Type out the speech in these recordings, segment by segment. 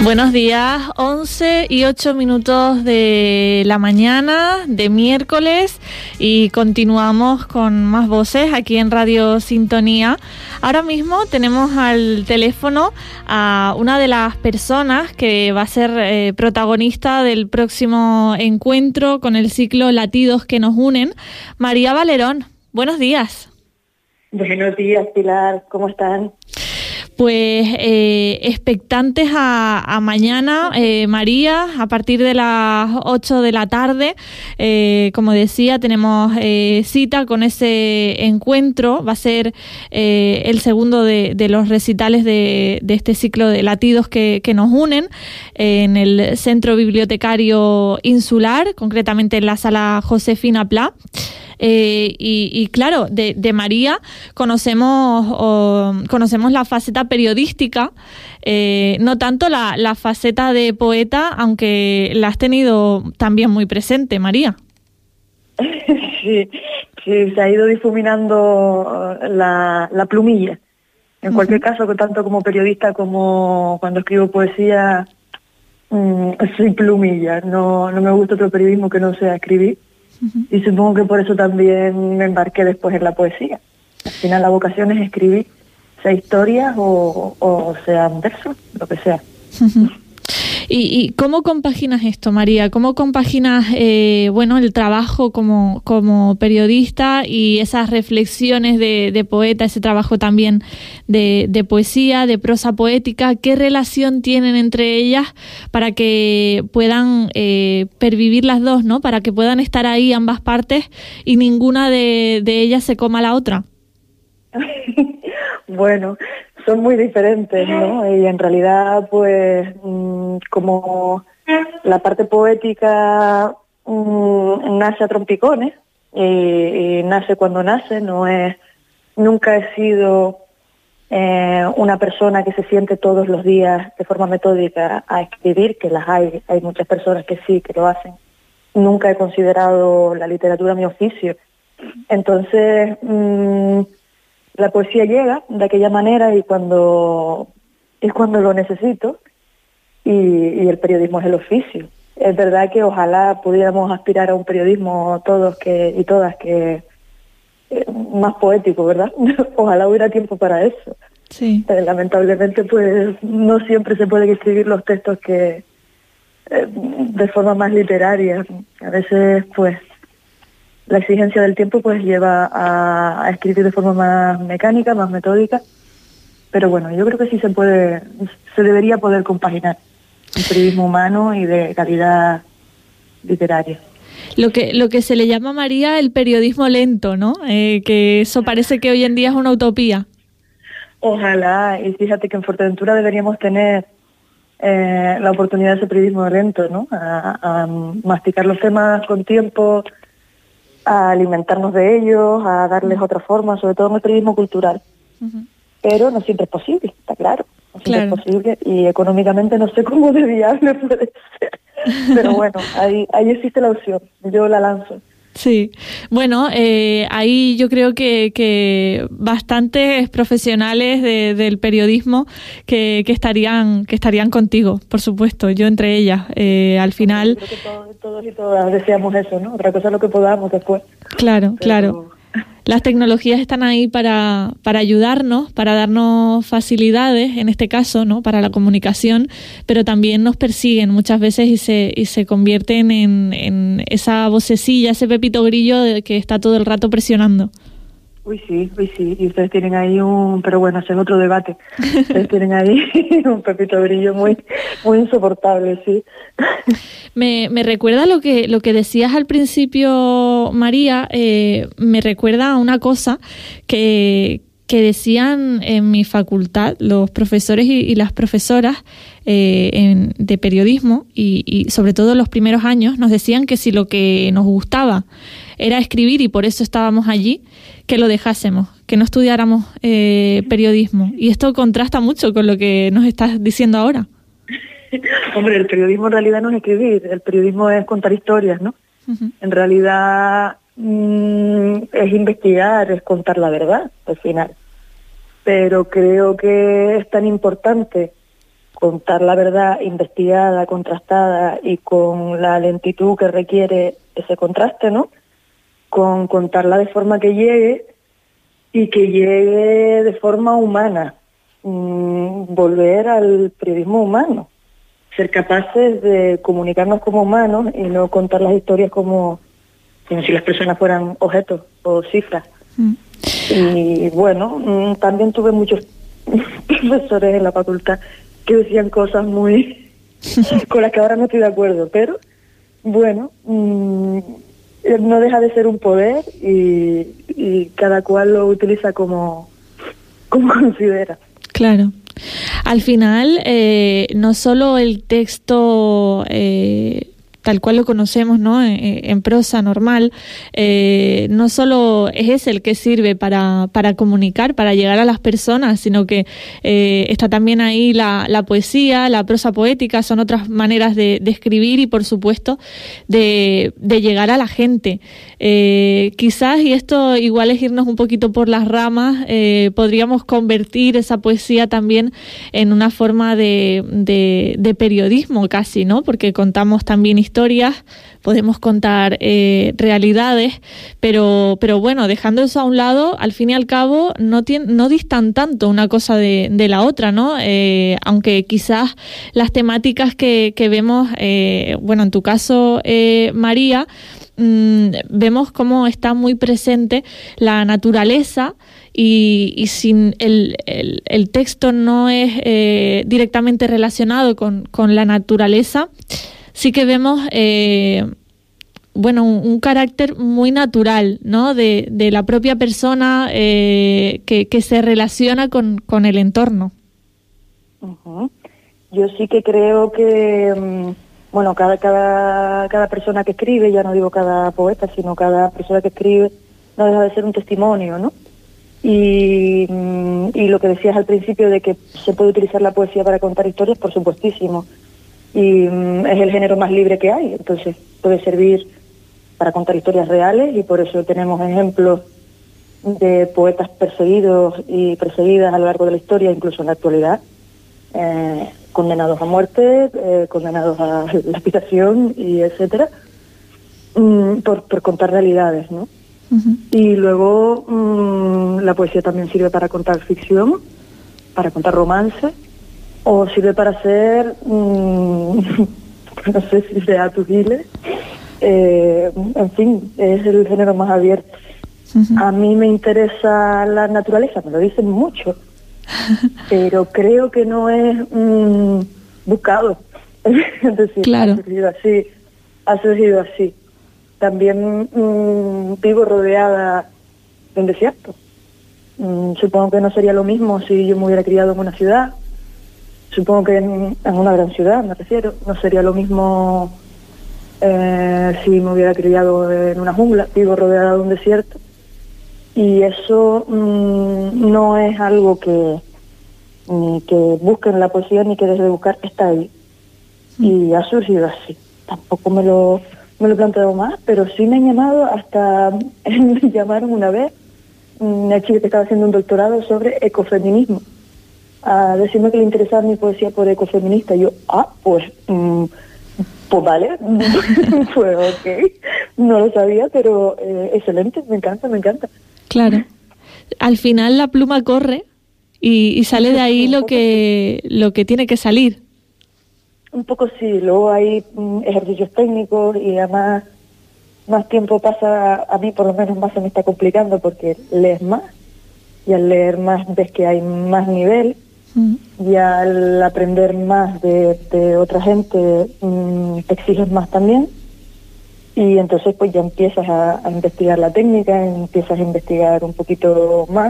Buenos días, 11:08 de la mañana de miércoles y continuamos con más voces aquí en Radio Sintonía. Ahora mismo tenemos al teléfono a una de las personas que va a ser protagonista del próximo encuentro con el ciclo Latidos que nos unen, María Valerón. Buenos días. Buenos días, Pilar, ¿cómo están? Pues expectantes a mañana, María, a partir de las 8 de la tarde. Como decía, tenemos cita con ese encuentro. Va a ser el segundo de los recitales de este ciclo de latidos que nos unen en el Centro Bibliotecario Insular, concretamente en la Sala Josefina Pla. Y claro, de María conocemos la faceta periodística, no tanto la faceta de poeta, aunque la has tenido también muy presente, María. Sí, se ha ido difuminando la plumilla. En cualquier caso, tanto como periodista como cuando escribo poesía, soy plumilla. No me gusta otro periodismo que no sea escribir. Y supongo que por eso también me embarqué después en la poesía. Al final la vocación es escribir, sea historias o sean versos, lo que sea. ¿Y cómo compaginas esto, María? ¿Cómo compaginas el trabajo como periodista y esas reflexiones de poeta, ese trabajo también de poesía, de prosa poética? ¿Qué relación tienen entre ellas para que puedan pervivir las dos, ¿no? Para que puedan estar ahí ambas partes y ninguna de ellas se coma a la otra. Bueno, son muy diferentes, ¿no? Y en realidad, pues, como la parte poética nace a trompicones y nace cuando nace, nunca he sido una persona que se siente todos los días de forma metódica a escribir, que las hay muchas personas que sí, que lo hacen. Nunca he considerado la literatura mi oficio. Entonces, la poesía llega de aquella manera y cuando lo necesito y el periodismo es el oficio. Es verdad que ojalá pudiéramos aspirar a un periodismo todos y todas que más poético, ¿verdad? Ojalá hubiera tiempo para eso. Sí. Pero lamentablemente pues no siempre se pueden escribir los textos que de forma más literaria. A veces pues la exigencia del tiempo pues lleva a escribir de forma más mecánica, más metódica, pero bueno, yo creo que sí se debería poder compaginar el periodismo humano y de calidad literaria. Lo que se le llama, María, el periodismo lento, ¿no? Que eso parece que hoy en día es una utopía. Ojalá, y fíjate que en Fuerteventura deberíamos tener la oportunidad de ese periodismo lento, ¿no? A masticar los temas con tiempo, a alimentarnos de ellos, a darles otra forma, sobre todo en el periodismo cultural. Pero no siempre es posible, está claro. No siempre es posible y económicamente no sé cómo de viable puede ser. Pero bueno, ahí existe la opción, yo la lanzo. Sí, bueno, ahí yo creo que bastantes profesionales del periodismo que estarían contigo, por supuesto, yo entre ellas. Al final, creo que todos y todas deseamos eso, ¿no? Otra cosa es lo que podamos después. Claro. Las tecnologías están ahí para ayudarnos, para darnos facilidades, en este caso, ¿no? Para la comunicación, pero también nos persiguen muchas veces y se convierten en esa vocecilla, ese pepito grillo que está todo el rato presionando. Uy, sí, y ustedes tienen ahí pero bueno, ese es otro debate. Ustedes tienen ahí un pepito grillo muy insoportable, sí. Me recuerda lo que decías al principio, María, me recuerda a una cosa que decían en mi facultad los profesores y las profesoras de periodismo y sobre todo en los primeros años nos decían que si lo que nos gustaba era escribir y por eso estábamos allí, que lo dejásemos, que no estudiáramos periodismo. Y esto contrasta mucho con lo que nos estás diciendo ahora. Hombre, el periodismo en realidad no es escribir, el periodismo es contar historias, ¿no? En realidad es investigar, es contar la verdad, al final. Pero creo que es tan importante contar la verdad investigada, contrastada y con la lentitud que requiere ese contraste, ¿no? Con contarla de forma que llegue y que llegue de forma humana, volver al periodismo humano, ser capaces de comunicarnos como humanos y no contar las historias como si las personas fueran objetos o cifras. Y bueno, también tuve muchos profesores en la facultad que decían cosas muy con las que ahora no estoy de acuerdo, pero bueno, no deja de ser un poder y cada cual lo utiliza como considera. Claro. Al final, no solo el texto tal cual lo conocemos, ¿no? En prosa normal, no solo es ese el que sirve para comunicar, para llegar a las personas, sino que está también ahí la poesía, la prosa poética, son otras maneras de escribir y, por supuesto, de llegar a la gente. Quizás, y esto igual es irnos un poquito por las ramas, podríamos convertir esa poesía también en una forma de periodismo casi, ¿no? Porque contamos también historias, podemos contar realidades, pero bueno, dejando eso a un lado, al fin y al cabo no distan tanto una cosa de la otra, ¿no? Aunque quizás las temáticas que vemos, bueno, en tu caso, María, vemos cómo está muy presente la naturaleza y sin el texto no es directamente relacionado con la naturaleza, sí que vemos bueno, un carácter muy natural, ¿no? De la propia persona que se relaciona con el entorno. Uh-huh. Yo sí que creo que bueno, cada persona que escribe, ya no digo cada poeta, sino cada persona que escribe, no deja de ser un testimonio, ¿no? Y lo que decías al principio de que se puede utilizar la poesía para contar historias, por supuestísimo. Y es el género más libre que hay, entonces puede servir para contar historias reales y por eso tenemos ejemplos de poetas perseguidos y perseguidas a lo largo de la historia, incluso en la actualidad, condenados a muerte, condenados a lapidación y etcétera, por contar realidades, ¿no? Uh-huh. Y luego la poesía también sirve para contar ficción, para contar romance, o sirve para hacer, no sé si sea Giles, en fin, es el género más abierto. Uh-huh. A mí me interesa la naturaleza, me lo dicen mucho, pero creo que no es buscado. Es decir, claro. Ha surgido así. También vivo rodeada de un desierto. Supongo que no sería lo mismo si yo me hubiera criado en una ciudad. Supongo que en una gran ciudad, me refiero. No sería lo mismo si me hubiera criado en una jungla. Vivo rodeada de un desierto. Y eso no es algo que ni que busque en la poesía ni que deje de buscar, está ahí. Y ha surgido así. Tampoco me lo he planteado más, pero sí me han llamado, hasta me llamaron una vez, una chica que estaba haciendo un doctorado sobre ecofeminismo, a decirme que le interesaba mi poesía por ecofeminista. Y yo, pues vale, pues ok, no lo sabía, pero excelente, me encanta. Claro, al final la pluma corre y sale de ahí lo que tiene que salir. Un poco sí, luego hay ejercicios técnicos y además más tiempo pasa, a mí por lo menos más se me está complicando porque lees más y al leer más ves que hay más nivel y al aprender más de otra gente te exiges más también y entonces pues ya empiezas a investigar la técnica, empiezas a investigar un poquito más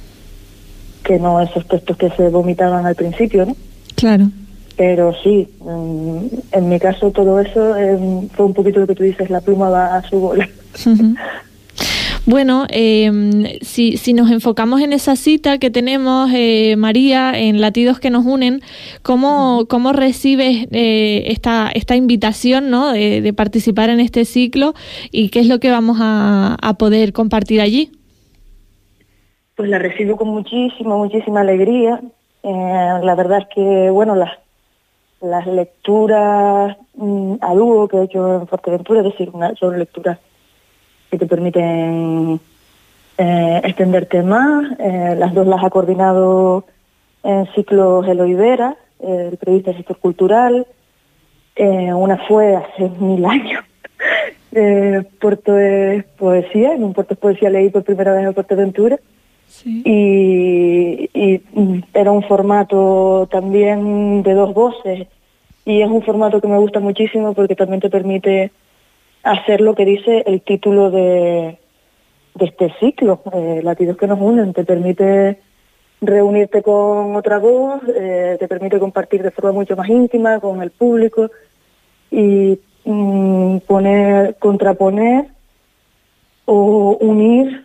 que no esos textos que se vomitaban al principio, ¿no? Claro. Pero sí, en mi caso todo eso fue un poquito lo que tú dices, la pluma va a su bola. Uh-huh. Bueno, si nos enfocamos en esa cita que tenemos, María, en Latidos que nos unen, ¿cómo recibes esta invitación, ¿no? de participar en este ciclo y qué es lo que vamos a poder compartir allí? Pues la recibo con muchísima alegría. La verdad es que, bueno, las lecturas a dúo que he hecho en Fuerteventura, es decir, son lecturas que te permiten extenderte más. Las dos las ha coordinado en ciclos Eloy Vera, el periodista del sector cultural. Una fue hace 1000 años, Puerto es Poesía, en un Puerto es Poesía leí por primera vez en Fuerteventura. Sí. Y era un formato también de 2 voces, y es un formato que me gusta muchísimo porque también te permite hacer lo que dice el título de este ciclo, Latidos que nos unen. Te permite reunirte con otra voz, te permite compartir de forma mucho más íntima con el público y contraponer o unir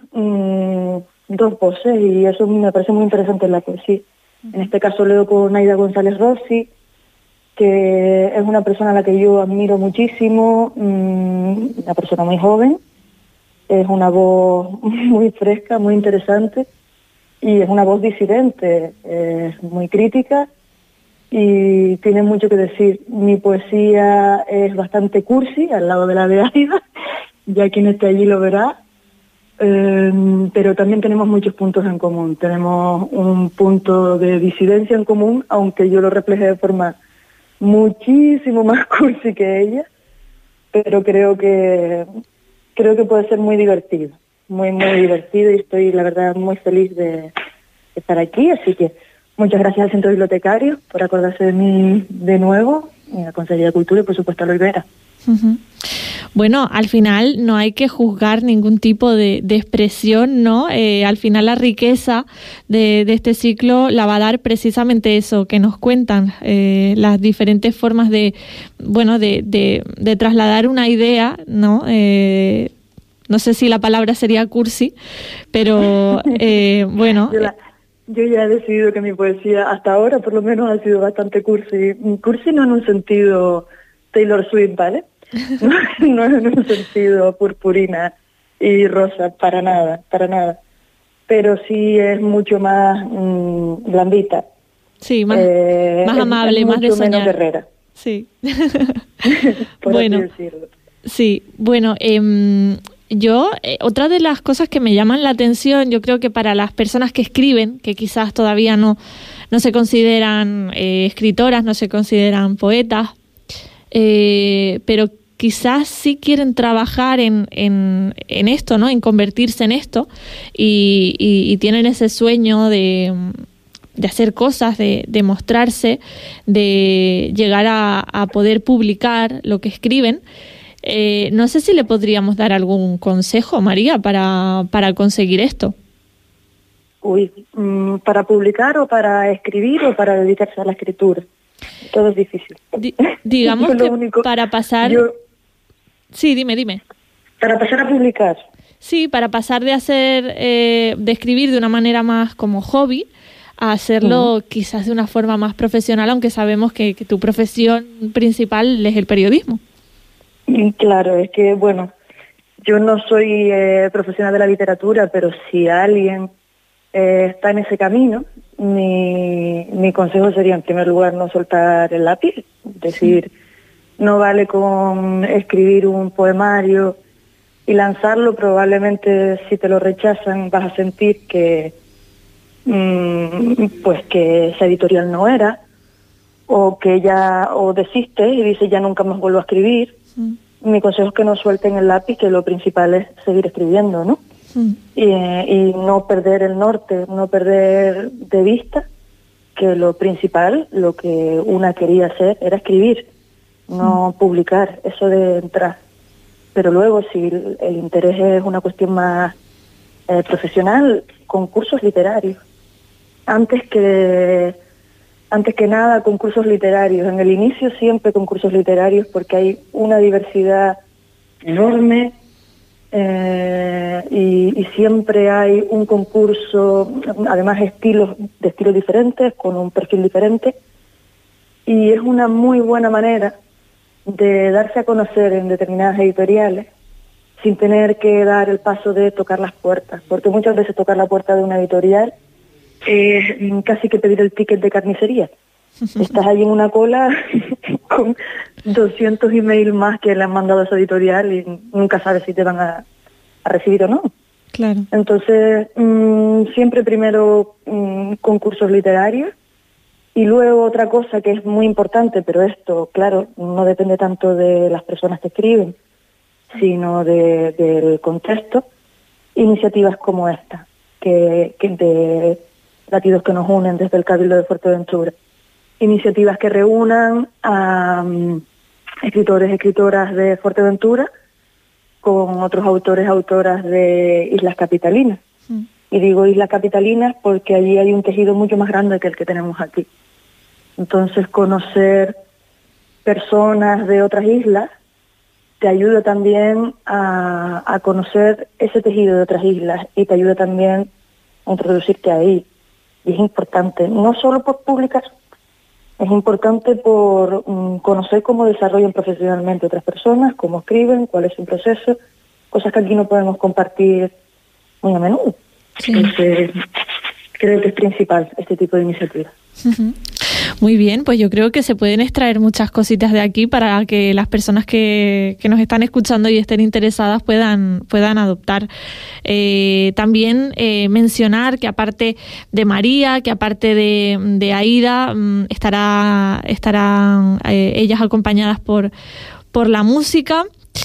2 voces, y eso me parece muy interesante en la poesía. En este caso leo con Aida González Rossi, que es una persona a la que yo admiro muchísimo, una persona muy joven, es una voz muy fresca, muy interesante, y es una voz disidente, muy crítica, y tiene mucho que decir. Mi poesía es bastante cursi, al lado de la de Aida, ya quien esté allí lo verá. Pero también tenemos muchos puntos en común. Tenemos un punto de disidencia en común, aunque yo lo refleje de forma muchísimo más cursi que ella, pero creo que puede ser muy divertido, muy divertido, y estoy, la verdad, muy feliz de estar aquí. Así que muchas gracias al Centro Bibliotecario por acordarse de mí de nuevo, y a la Consejería de Cultura y, por supuesto, a Eloy Vera. Uh-huh. Bueno, al final no hay que juzgar ningún tipo de expresión, ¿no? Al final la riqueza de este ciclo la va a dar precisamente eso, que nos cuentan las diferentes formas de trasladar una idea, ¿no? No sé si la palabra sería cursi, pero bueno... Yo ya he decidido que mi poesía, hasta ahora por lo menos, ha sido bastante cursi. Cursi no en un sentido Taylor Swift, ¿vale? No en un sentido purpurina y rosa, para nada. Pero sí es mucho más blandita. Sí, más amable, es más de soñar. Menos guerrera. Sí. Por bueno, así decirlo. Sí, bueno, yo, otra de las cosas que me llaman la atención, yo creo que para las personas que escriben, que quizás todavía no se consideran escritoras, no se consideran poetas, pero quizás sí quieren trabajar en esto, ¿no? En convertirse en esto, y tienen ese sueño de hacer cosas, de mostrarse, de llegar a poder publicar lo que escriben. No sé si le podríamos dar algún consejo, María, para conseguir esto. ¿Para publicar o para escribir o para dedicarse a la escritura? Todo es difícil. Digamos que para pasar... Sí, dime. Para pasar a publicar. Sí, para pasar de escribir de una manera más como hobby a hacerlo quizás de una forma más profesional, aunque sabemos que tu profesión principal es el periodismo. Claro, es que, bueno, yo no soy profesional de la literatura, pero si alguien está en ese camino, mi consejo sería, en primer lugar, no soltar el lápiz. Es decir, no vale con escribir un poemario y lanzarlo. Probablemente, si te lo rechazan, vas a sentir que esa editorial no era, o desistes y dices, ya nunca más vuelvo a escribir. Mi consejo es que no suelten el lápiz, que lo principal es seguir escribiendo, ¿no? Y no perder el norte, no perder de vista que lo principal, lo que una quería hacer, era escribir, no publicar, eso de entrar. Pero luego, si el interés es una cuestión más profesional, concursos literarios. Antes que nada, concursos literarios. En el inicio siempre concursos literarios, porque hay una diversidad enorme, y siempre hay un concurso, además de estilos diferentes, con un perfil diferente, y es una muy buena manera de darse a conocer en determinadas editoriales sin tener que dar el paso de tocar las puertas, porque muchas veces tocar la puerta de una editorial es casi que pedir el ticket de carnicería. Estás allí en una cola con 200 emails más que le han mandado a esa editorial y nunca sabes si te van a recibir o no. Claro. Entonces, siempre primero concursos literarios y luego otra cosa que es muy importante, pero esto, claro, no depende tanto de las personas que escriben, sino del contexto, iniciativas como esta, que de Latidos que nos unen desde el Cabildo de Fuerteventura. Iniciativas que reúnan a escritores y escritoras de Fuerteventura con otros autores, autoras de Islas Capitalinas. Y digo Islas Capitalinas porque allí hay un tejido mucho más grande que el que tenemos aquí. Entonces, conocer personas de otras islas te ayuda también a conocer ese tejido de otras islas y te ayuda también a introducirte ahí. Y es importante, no solo por publicar, es importante por conocer cómo desarrollan profesionalmente otras personas, cómo escriben, cuál es su proceso, cosas que aquí no podemos compartir muy a menudo. Sí. Entonces, creo que es principal este tipo de iniciativas. Muy bien, pues yo creo que se pueden extraer muchas cositas de aquí para que las personas que nos están escuchando y estén interesadas puedan adoptar. También mencionar que aparte de María, que aparte de Aida, estarán ellas acompañadas por la música.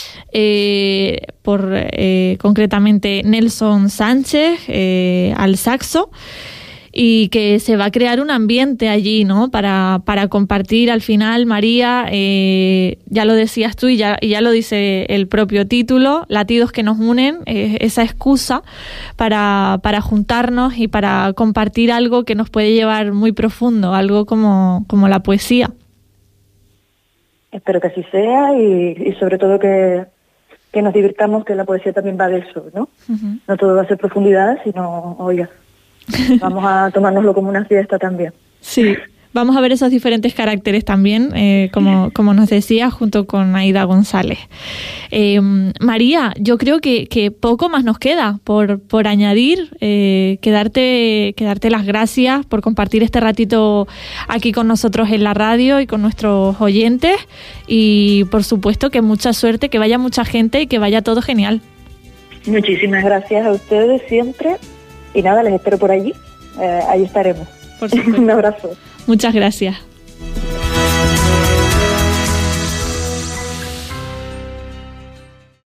Concretamente Nelson Sánchez al saxo, y que se va a crear un ambiente allí, ¿no? Para compartir al final, María, ya lo decías tú y ya lo dice el propio título, Latidos que nos unen, esa excusa para juntarnos y para compartir algo que nos puede llevar muy profundo, algo como la poesía. Espero que así sea y sobre todo que nos divirtamos, que la poesía también va de eso, ¿no? Uh-huh. No todo va a ser profundidad, sino, oiga, vamos a tomárnoslo como una fiesta también. Sí, vamos a ver esos diferentes caracteres también, como nos decía, junto con Aida González. María, yo creo que poco más nos queda por añadir, que darte las gracias por compartir este ratito aquí con nosotros en la radio y con nuestros oyentes, y por supuesto que mucha suerte, que vaya mucha gente y que vaya todo genial. Muchísimas gracias a ustedes siempre. Y nada, les espero por allí. Ahí estaremos. Por supuesto. Un abrazo. Muchas gracias.